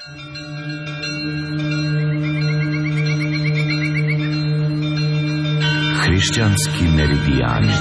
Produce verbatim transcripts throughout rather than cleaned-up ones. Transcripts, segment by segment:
Hrišćanski meridijani.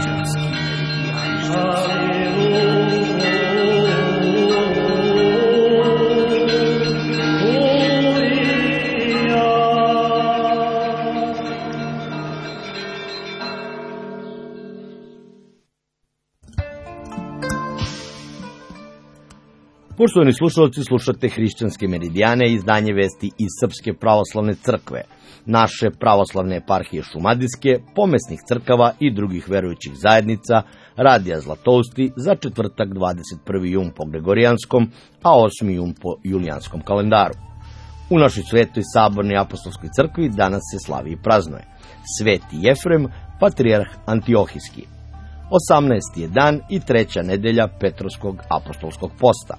Poštovani slušalci, slušate Hrišćanske meridijane, izdanje vesti iz Srpske pravoslavne crkve, naše pravoslavne eparhije Šumadijske, pomesnih crkava i drugih verujućih zajednica, Radija Zlatousti za četvrtak dvadeset prvi jun po Gregorijanskom, a osmi jun po julijanskom kalendaru. U našoj svetoj sabornoj apostolskoj crkvi danas se slavi i praznuje Sveti Jefrem, patrijarh Antiohijski. osamnaesti je dan i treća nedelja Petrovskog apostolskog posta.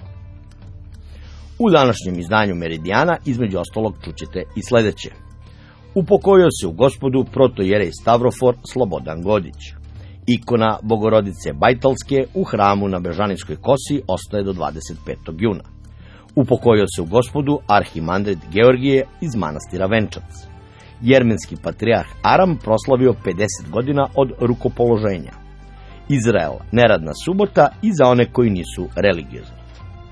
U današnjem izdanju Meridijana između ostalog čućete i sledeće. Upokojio se u Gospodu protojerej Stavrofor Slobodan Godić. Ikona Bogorodice Bajtalske u hramu na Bežanijskoj kosi ostaje do dvadeset petog juna. Upokojio se u Gospodu arhimandrit Georgije iz manastira Venčac. Jermenski patrijarh Aram proslavio pedeset godina od rukopoloženja. Izrael, neradna subota i za one koji nisu religiozni.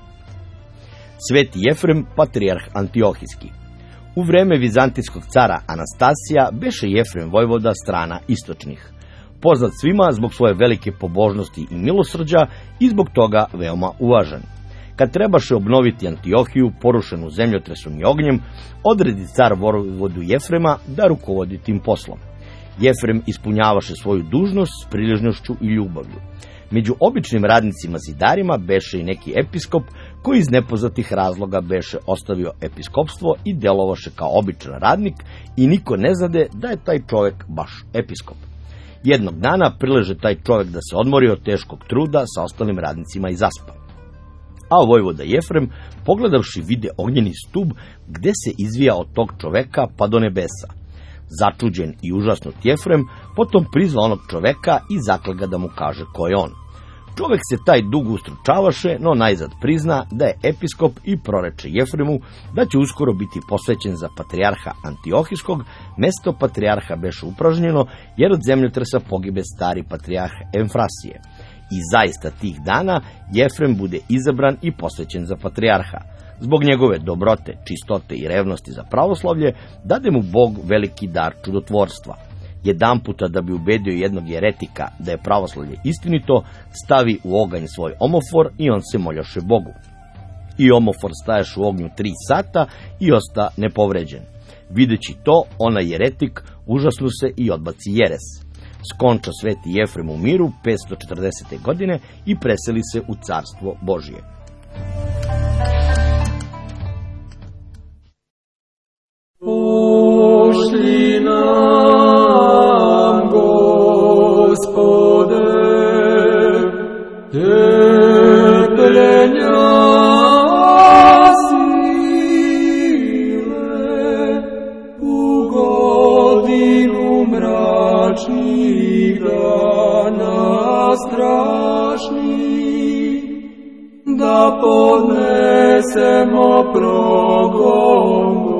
Sveti Jefrem, patrijarh Antiohijski. U vreme vizantijskog cara Anastasija beše Jefrem vojvoda strana istočnih, poznat svima zbog svoje velike pobožnosti i milosrđa i zbog toga veoma uvažen. Kad trebaše obnoviti Antiohiju, porušenu zemljotresom i ognjem, odredi car vojvodu Jefrema da rukovodi tim poslom. Jefrem ispunjavaše svoju dužnost s priližnošću i ljubavlju. Među običnim radnicima zidarima beše i neki episkop koji iz nepoznatih razloga beše ostavio episkopstvo i delovaše kao običan radnik i niko ne znade da je taj čovjek baš episkop. Jednog dana prileže taj čovjek da se odmori od teškog truda sa ostalim radnicima i zaspa. A vojvoda Jefrem, pogledavši, vide ognjeni stub gde se izvija od tog čoveka pa do nebesa. Začuđen i užasnut Jefrem potom prizva onog čoveka i zakle ga da mu kaže ko je on. Čovek se taj dugo ustručavaše, no najzad prizna da je episkop i proreče Jefremu da će uskoro biti posvećen za patrijarha Antiohijskog. Mesto patrijarha beše upražnjeno jer od zemljotresa pogibe stari patrijarh Emfrasije. I zaista tih dana Jefrem bude izabran i posvećen za patrijarha. Zbog njegove dobrote, čistote i revnosti za pravoslavlje, dade mu Bog veliki dar čudotvorstva. Jedan puta da bi ubedio jednog jeretika da je pravoslavlje istinito, stavi u oganj svoj omofor i on se moljaše Bogu. I omofor staješ u ognju tri sata i osta nepovređen. Videći to, onaj jeretik užasnu se i odbaci jeres. Skonča sveti Jefrem u miru petsto četrdesete godine i preseli se u carstvo Božije. Pošli nam, Gospode, trpljenja sile u godinu mračnih dana strašnih, da podnesemo progon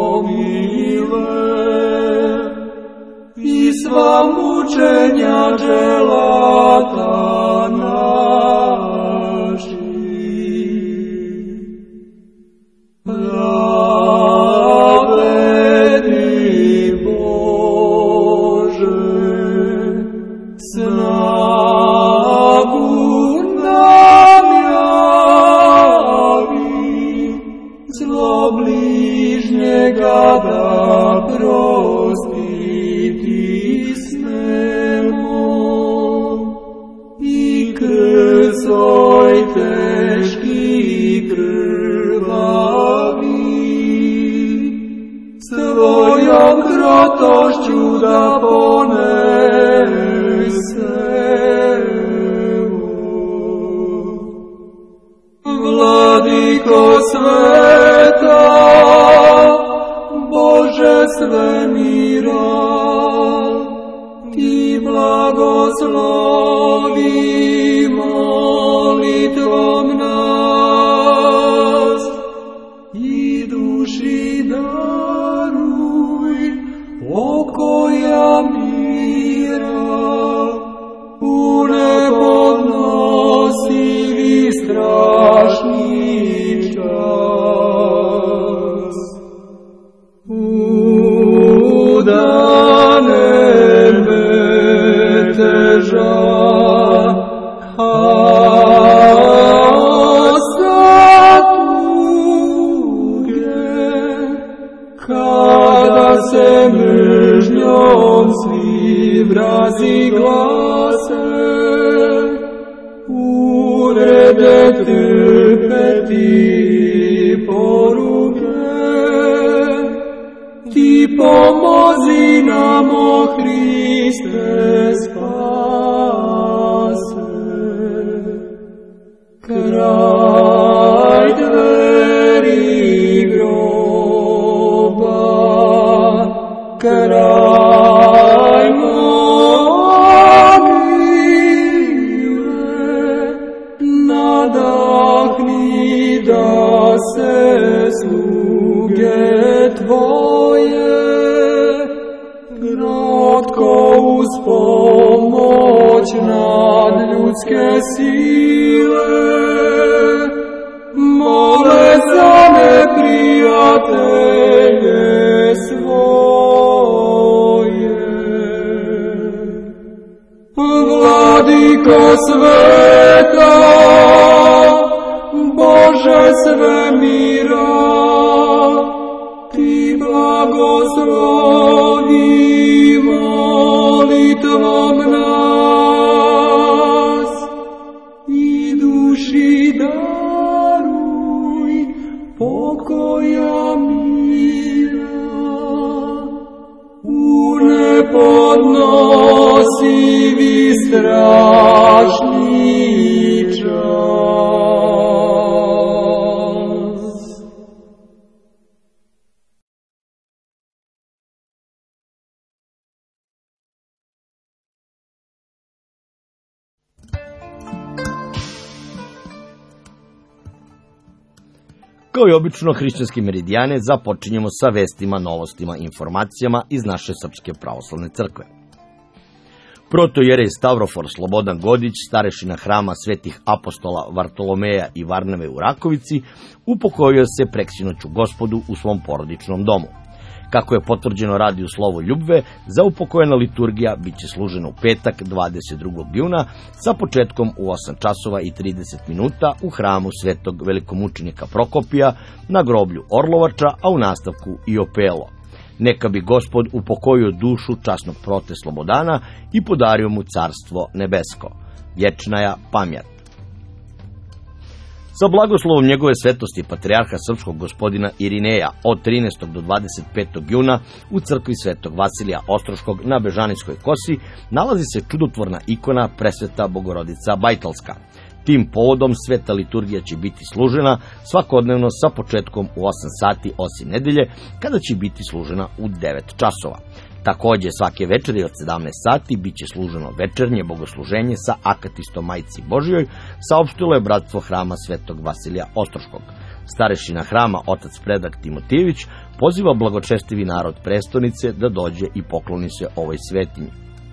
i sva mučenja dželata naši. Pravedni Bože, snagu nam javi, zlo bližnjega da prosti i krcoj teški krvavi, svojom krotošću da ponesemo. Vladiko sveta, Bože svemira, ti blagoslovi molitvom nas i daruj pokoja mira, u nepodnosivi strašni čas. U dane meteža, haosa tuge, kada se mržnjom svi vrazi glase, urede trpeti poruke, ti pomozi nam, o Hriste, spase. Kraj dveri groba, kraj mogile, nadahni da se sluge Tvoje kratko uz pomoć nadljudske sile mole za neprijatelje svoje. Vladiko sveta, Bože svemira, ti blagoslovi molitvom nas i duši daruj pokoja mira, u nepodnosivi strašni čas. Kao i obično, hrišćanske meridijane započinjemo sa vestima, novostima, informacijama iz naše Srpske pravoslavne crkve. Protojerej Stavrofor Slobodan Godić, starešina hrama svetih apostola Vartolomeja i Varnave u Rakovici, upokojio se preksinoću Gospodu u svom porodičnom domu. Kako je potvrđeno radiju Slovo Ljubve, za upokojena liturgija biće služena u petak dvadeset drugog juna sa početkom u osam časova i trideset minuta u hramu svetog velikomučenika Prokopija na groblju Orlovača, a u nastavku i Opelo. Neka bi Gospod upokojio dušu časnog prote Slobodana i podario mu carstvo nebesko. Vječnaja pamjat. Sa blagoslovom njegove svetosti patrijarha srpskog gospodina Irineja od trinaestog do dvadeset petog juna u crkvi svetog Vasilija Ostroškog na Bežanijskoj kosi nalazi se čudotvorna ikona Presveta Bogorodica Bajtalska. Tim povodom sveta liturgija će biti služena svakodnevno sa početkom u osam sati osim nedelje, kada će biti služena u devet časova. Također svake večeri od sedamnaest sati bit će služeno večernje bogosluženje sa akatistom Majci Božjoj, saopštilo je bratstvo hrama svetog Vasilija Ostroškog. Starešina hrama, otac Predrag Timotijević, poziva blagočestivi narod prestonice da dođe i pokloni se ovoj svetinji.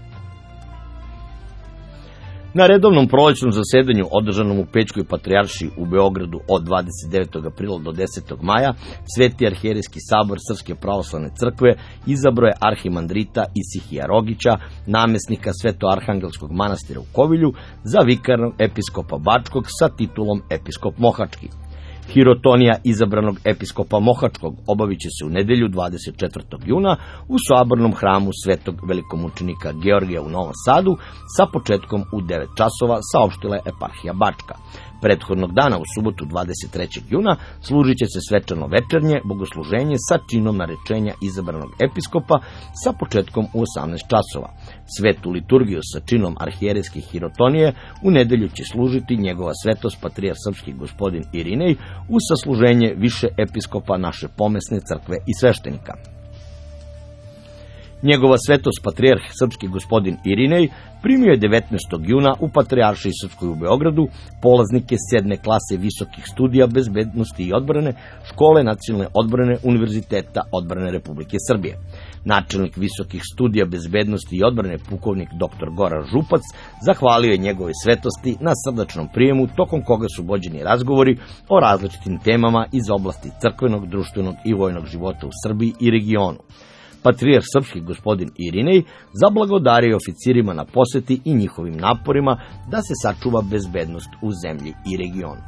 Na redovnom prolećnom zasedanju održanom u Pećkoj patrijaršiji u Beogradu od dvadeset devetog aprila do desetog maja, Sveti arhijerejski sabor Srpske pravoslavne crkve izabrao je arhimandrita Isihija Rogića, namesnika Svetoarhangelskog manastira u Kovilju, za vikarnog episkopa Bačkog sa titulom episkop Mohački. Hirotonija izabranog episkopa Mohačkog obavit će se u nedelju dvadeset četvrtog juna u sabornom hramu svetog velikomučenika Georgija u Novom Sadu sa početkom u devet časova, saopštila je eparhija Bačka. Prethodnog dana, u subotu dvadeset trećeg juna, služit će se svečano večernje bogosluženje sa činom narečenja izabranog episkopa sa početkom u osamnaest časova. Svetu liturgiju sa činom arhijerejske hirotonije u nedelju će služiti njegova svetost patrijarh srpski gospodin Irinej uz sasluženje više episkopa naše pomesne crkve i sveštenika. Njegova svetost patrijarh srpski gospodin Irinej primio je devetnaestog juna u Patrijaršiji srpskoj u Beogradu polaznike sedme klase visokih studija bezbednosti i odbrane Škole nacionalne odbrane Univerziteta odbrane Republike Srbije. Načelnik visokih studija bezbednosti i odbrane pukovnik dr Goran Župac zahvalio je njegove svetosti na srdačnom prijemu tokom koga su vođeni razgovori o različitim temama iz oblasti crkvenog, društvenog i vojnog života u Srbiji i regionu. Patrijarh srpski gospodin Irinej zablagodario oficirima na poseti i njihovim naporima da se sačuva bezbednost u zemlji i regionu.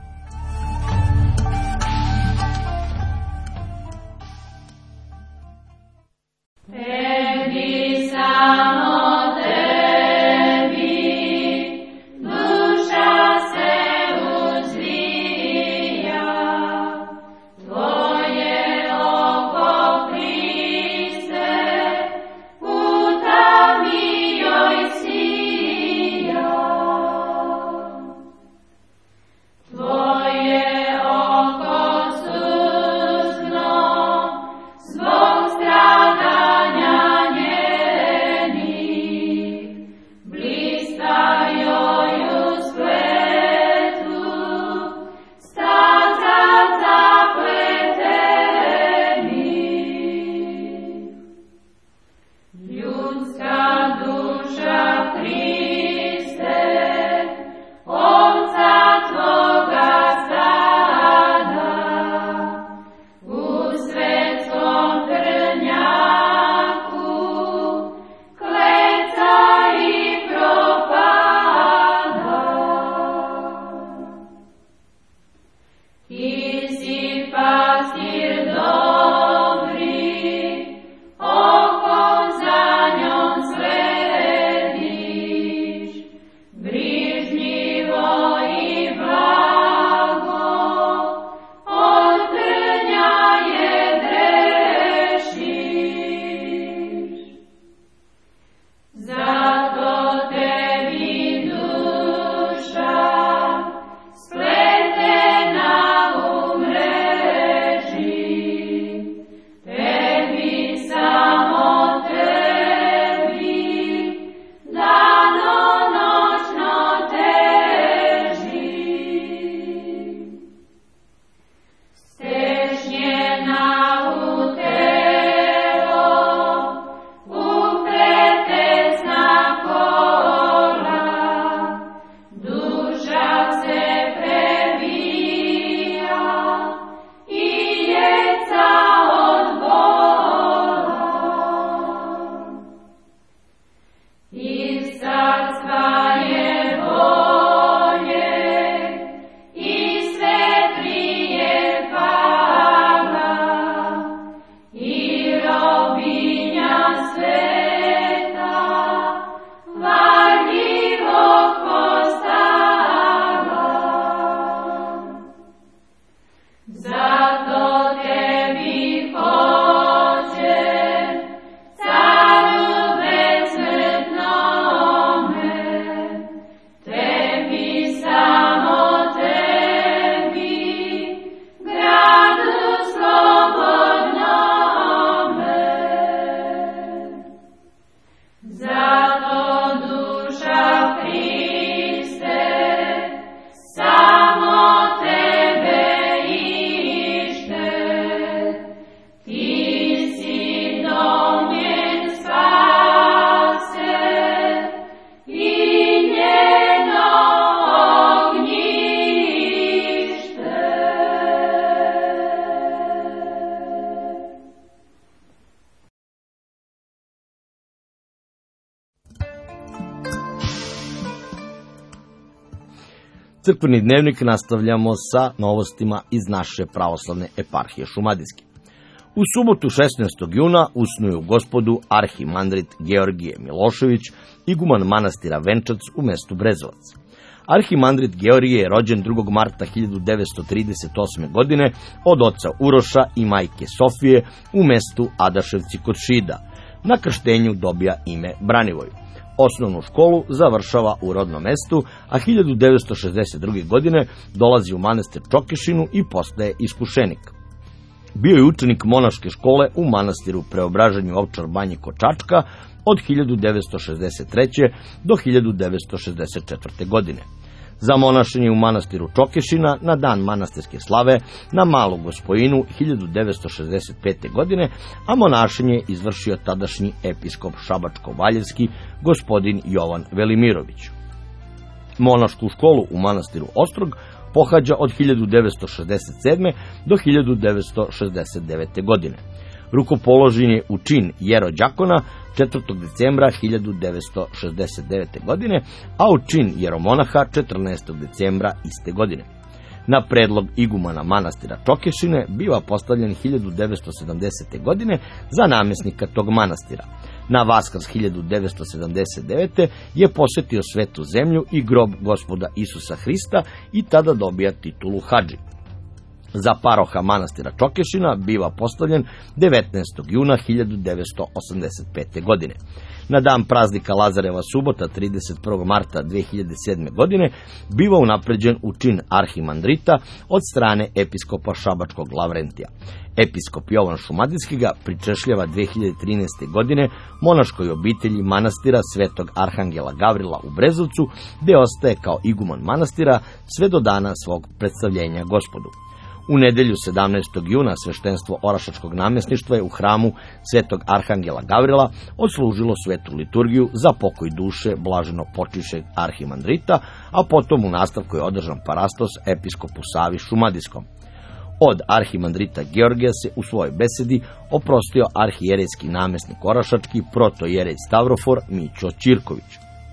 Crkveni dnevnik nastavljamo sa novostima iz naše pravoslavne eparhije Šumadijske. U subotu šesnaestog juna usnuju Gospodu arhimandrit Georgije Milošević, iguman manastira Venčac u mestu Brezovac. Arhimandrit Georgije je rođen drugog marta hiljadu devetsto trideset osme. godine od oca Uroša i majke Sofije u mestu Adaševci kod Šida. Na krštenju dobija ime Branivoj. Osnovnu školu završava u rodnom mestu, a hiljadu devetsto šezdeset druge. godine dolazi u manastir Čokešinu i postaje iskušenik. Bio je učenik monaške škole u manastiru Preobraženju Ovčar Banji kod Čačka od hiljadu devetsto šezdeset treće. do hiljadu devetsto šezdeset četvrte. godine. Za monašenje u manastiru Čokešina na dan manastirske slave na Malu Gospojinu hiljadu devetsto šezdeset pete. godine, a monašenje je izvršio tadašnji episkop Šabačko-Valjevski gospodin Jovan Velimirović. Monašku školu u manastiru Ostrog pohađa od hiljadu devetsto šezdeset sedme. do hiljadu devetsto šezdeset devete. godine. Rukopoložen je u čin jerođakona četvrtog decembra hiljadu devetsto šezdeset devete. godine, a u čin jeromonaha četrnaestog decembra iste godine. Na predlog igumana manastira Čokešine biva postavljen hiljadu devetsto sedamdesete. godine za namjesnika tog manastira. Na Vaskrs hiljadu devetsto sedamdeset devete. je posjetio Svetu zemlju i grob Gospoda Isusa Hrista i tada dobija titulu hadži. Za paroha manastira Čokešina biva postavljen devetnaestog juna hiljadu devetsto osamdeset pete. godine. Na dan praznika Lazareva subota trideset prvog marta dve hiljade sedme. godine biva unapređen u čin arhimandrita od strane episkopa Šabačkog Lavrentija. Episkop Jovan Šumadijski ga pričešljava dve hiljade trinaeste. godine monaškoj obitelji manastira Svetog Arhangela Gavrila u Brezovcu, gde ostaje kao iguman manastira sve do dana svog predstavljenja Gospodu. U nedelju sedamnaestog juna sveštenstvo Orašačkog namjesništva je u hramu Svetog Arhangela Gavrila odslužilo svetu liturgiju za pokoj duše blaženo počivšeg arhimandrita, a potom u nastavku je održan parastos episkopu Savi Šumadijskom. Od arhimandrita Georgija se u svojoj besedi oprostio arhijerejski namjesnik Orašački protojerej Stavrofor Mićo Ćirković.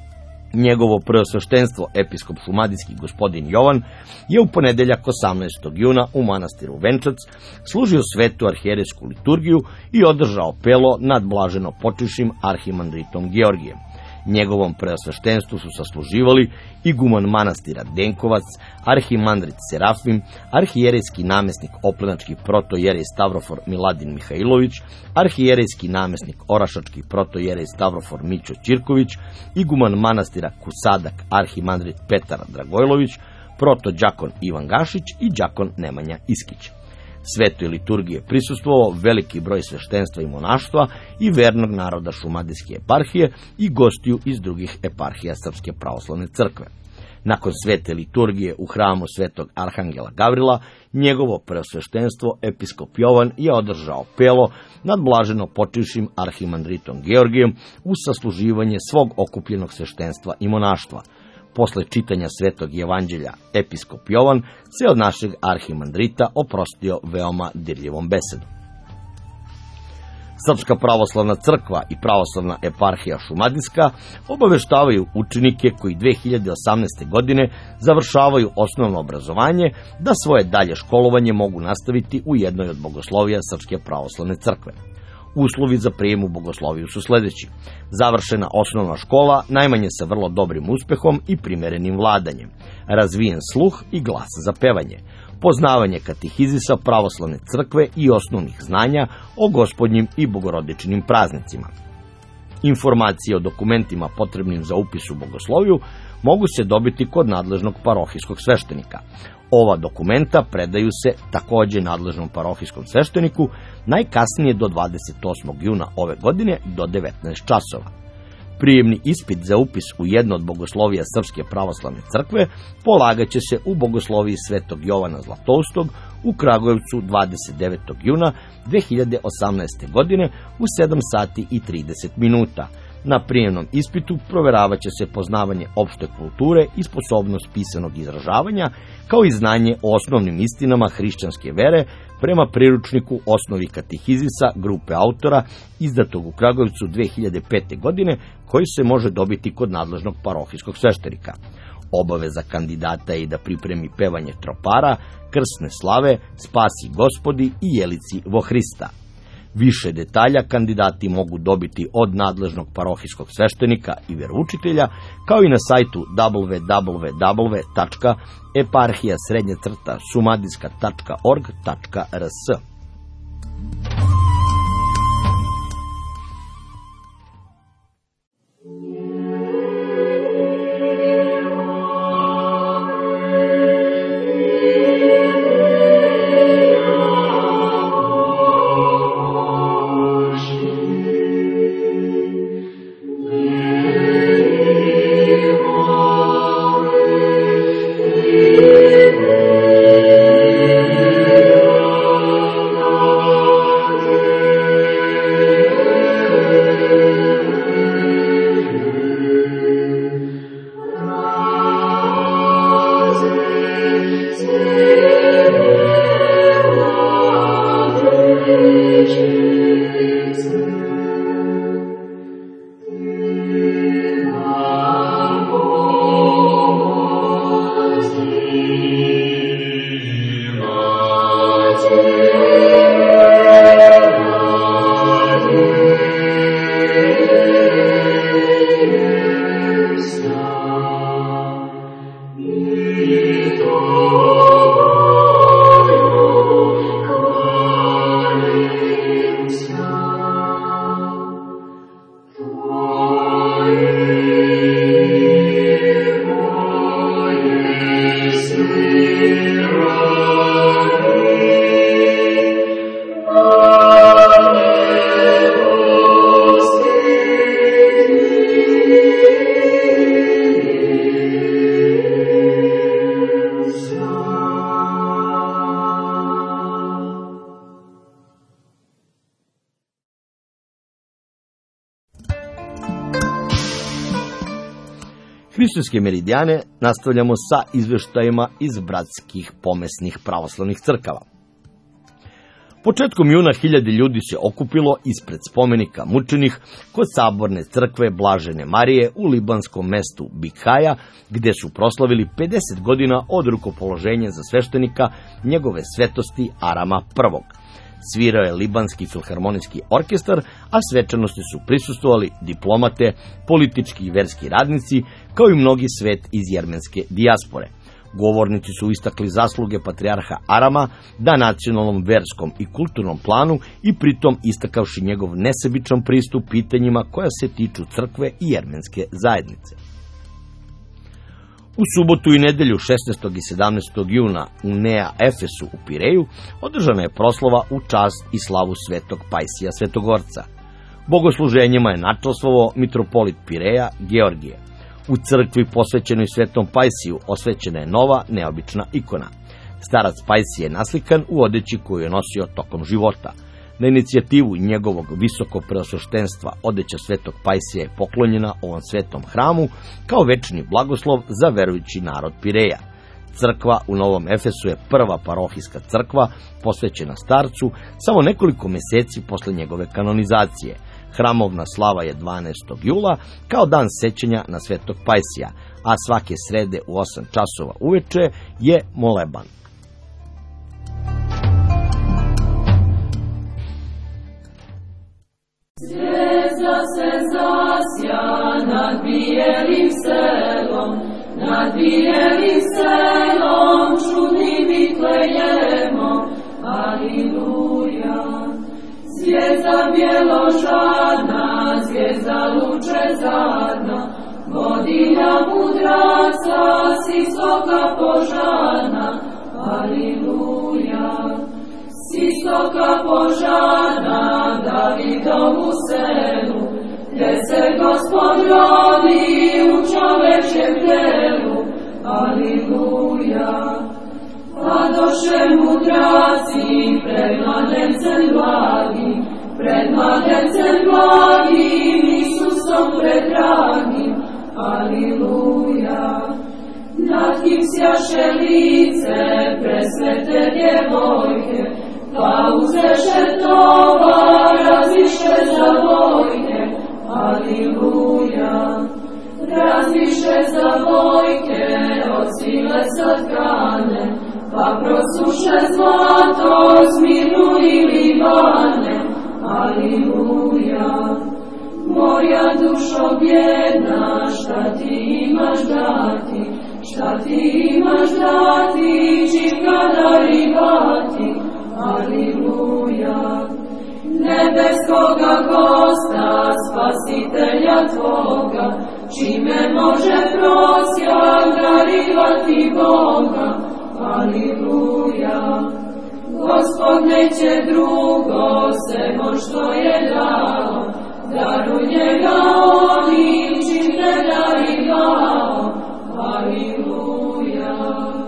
Njegovo preosveštenstvo episkop Šumadijski gospodin Jovan je u ponedeljak osamnaestog juna u manastiru Venčac služio svetu arhijerejsku liturgiju i održao pelo nad blaženo počivšim arhimandritom Georgijem. Njegovom preosveštenstvu su sasluživali iguman manastira Denkovac, arhimandrit Serafim, arhijerejski namjesnik Oplenački protojerej Stavrofor Miladin Mihajlović, arhijerejski namjesnik Orašački protojerej Stavrofor Mićo Ćirković, iguman manastira Kusadak, arhimandrit Petar Dragojlović, protođakon Ivan Gašić i đakon Nemanja Iskić. Svetoj liturgiji je prisustvovao veliki broj sveštenstva i monaštva i vernog naroda Šumadijske eparhije i gostiju iz drugih eparhija Srpske pravoslavne crkve. Nakon svete liturgije u hramu Svetog Arhangela Gavrila, njegovo preosveštenstvo episkop Jovan je održao pelo nad blaženo počivšim arhimandritom Georgijem uz sasluživanje svog okupljenog sveštenstva i monaštva. Posle čitanja Svetog evanđelja, episkop Jovan se od našeg arhimandrita oprostio veoma dirljivom besedom. Srpska pravoslavna crkva i pravoslavna eparhija Šumadijska obaveštavaju učenike koji dve hiljade osamnaeste. godine završavaju osnovno obrazovanje da svoje dalje školovanje mogu nastaviti u jednoj od bogoslovija Srpske pravoslavne crkve. Uslovi za prijem u bogosloviju su sledeći: završena osnovna škola, najmanje sa vrlo dobrim uspehom i primerenim vladanjem, razvijen sluh i glas za pevanje, poznavanje katehizisa pravoslavne crkve i osnovnih znanja o gospodnjim i bogorodičnim praznicima. Informacije o dokumentima potrebnim za upis u bogosloviju mogu se dobiti kod nadležnog parohijskog sveštenika. Ova dokumenta predaju se takođe nadležnom parohijskom svešteniku najkasnije do dvadeset osmog juna ove godine do devetnaest časova. Prijemni ispit za upis u jedno od bogoslovija Srpske pravoslavne crkve polagaće se u bogosloviji Svetog Jovana Zlatoustog u Kragujevcu dvadeset devetog juna dve hiljade osamnaeste. godine u sedam sati i trideset minuta. Na prijemnom ispitu proveravaće se poznavanje opšte kulture i sposobnost pisanog izražavanja, kao i znanje o osnovnim istinama hrišćanske vere prema priručniku Osnovi katehizisa grupe autora izdatog u Kragujevcu dve hiljade pete. godine, koji se može dobiti kod nadležnog parohijskog sveštenika. Obaveza kandidata je da pripremi pevanje tropara, krsne slave, Spasi Gospodi i Jelici vo Hrista. Više detalja kandidati mogu dobiti od nadležnog parohijskog sveštenika i veroučitelja, kao i na sajtu w w w tačka eparhija srednja crta sumadijska tačka org tačka r s. Hrišćanske meridijane nastavljamo sa izveštajima iz bratskih pomesnih pravoslavnih crkava. Početkom juna hiljade ljudi se okupilo ispred spomenika mučenih kod saborne crkve Blažene Marije u libanskom mestu Bikhaja, gde su proslavili pedeset godina od rukopoloženja za sveštenika njegove svetosti Arama prvog. Svirao je libanski filharmonijski orkestar, a svečanosti su prisustvovali diplomate, politički i verski radnici, kao i mnogi svet iz jermenske dijaspore. Govornici su istakli zasluge patrijarha Arama na nacionalnom, verskom i kulturnom planu i pritom istakavši njegov nesebičan pristup pitanjima koja se tiču crkve i jermenske zajednice. U subotu i nedelju šesnaestog i sedamnaestog juna u Nea Efesu u Pireju održana je proslava u čast i slavu svetog Pajsija Svetogorca. Bogosluženjima je načastvovao mitropolit Pireja Georgije. U crkvi posvećenoj svetom Pajsiju osvećena je nova neobična ikona. Starac Pajsije je naslikan u odeći koju je nosio tokom života. Na inicijativu njegovog visoko preosveštenstva odeća svetog Pajsija je poklonjena ovom svetom hramu kao večni blagoslov za verujući narod Pireja. Crkva u Novom Efesu je prva parohijska crkva posvećena starcu samo nekoliko meseci posle njegove kanonizacije. Hramovna slava je dvanaestog jula kao dan sećanja na svetog Pajsija, a svake srede u osam časova uveče je moleban. Zvijezda se zasja nad bijelim selom, nad bijelim selom, čudnim Vitlejemom, aliluja. Zvijezda bjeložadna, zvijezda lučezadna, vodilja mudraca, s istoka požarna, aliluja. S istoka požarna, Davidovu selu, gdje se Gospod rodi u čovečjem telu, aliluja. Padoše mudraci pred mladencem blagim, pred mladencem blagim, Isusom predragim, aliluja. Nad kim sjaše lice presvete djevojke, pa uzeše tovar, razviše za vojke, aliluja. Razviše za vojke od sile satkane, pa prosuše zlato, Smirnu i Libane, aliluja. Moja dušo bjedna, šta ti imaš dati, šta ti imaš dati, čim kada ribati, aliluja. Nebeskoga gosta, spasitelja tvoga, čime može prosjak darivati Boga, aliluja. Gospod neće drugo, semo što je dao, daru njega onim, čim ne darivao, aliluja.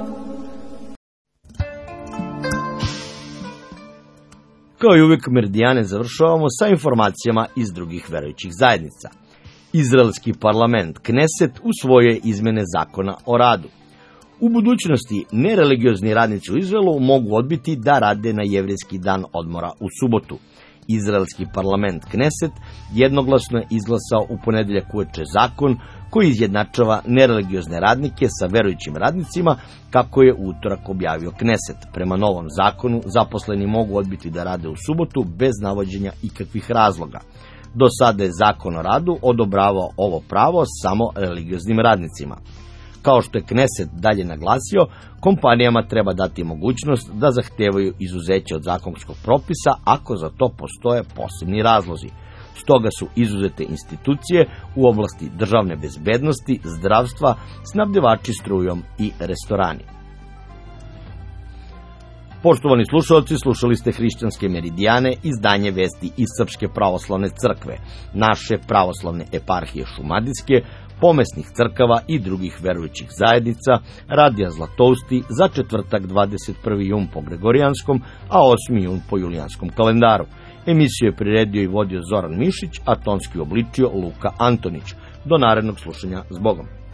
Kao i uvijek, meridijane završavamo sa informacijama iz drugih verujućih zajednica. Izraelski parlament Kneset usvojio izmene zakona o radu. U budućnosti nereligiozni radnici u Izraelu mogu odbiti da rade na jevrejski dan odmora u subotu. Izraelski parlament Kneset jednoglasno je izglasao u ponedeljak uveče zakon koji izjednačava nereligiozne radnike sa verujućim radnicima, kako je u utorak objavio Kneset. Prema novom zakonu zaposleni mogu odbiti da rade u subotu bez navođenja ikakvih razloga. Do sada je zakon o radu odobravao ovo pravo samo religioznim radnicima. Kao što je Kneset dalje naglasio, kompanijama treba dati mogućnost da zahtevaju izuzeće od zakonskog propisa ako za to postoje posebni razlozi. Stoga su izuzete institucije u oblasti državne bezbednosti, zdravstva, snabdevači strujom i restorani. Poštovani slušalci, slušali ste Hrišćanske meridijane, izdanje vesti iz Srpske pravoslavne crkve, naše pravoslavne eparhije Šumadijske, pomesnih crkava i drugih verujućih zajednica, Radija Zlatousti za četvrtak dvadeset prvi jun po Gregorijanskom, a osmi jun po Julijanskom kalendaru. Emisiju je priredio i vodio Zoran Mišić, a tonski obličio Luka Antonić. Do narednog slušanja, s Bogom.